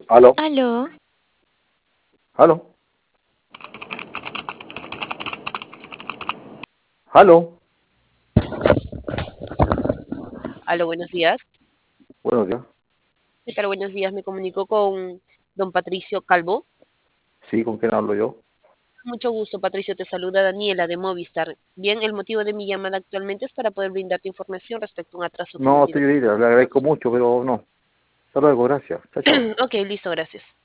Aló, Aló, aló, aló. Aló, buenos días. Buenos días. ¿Qué tal? Buenos días. Me comunico con don Patricio Calvo. Sí, ¿con quién hablo yo? Mucho gusto, Patricio. Te saluda Daniela de Movistar. Bien, el motivo de mi llamada actualmente es para poder brindarte información respecto a un atraso No, cometido por señorita, le nosotros. agradezco mucho, pero no. Hasta luego, gracias. Chao, chao. Ok, listo, gracias.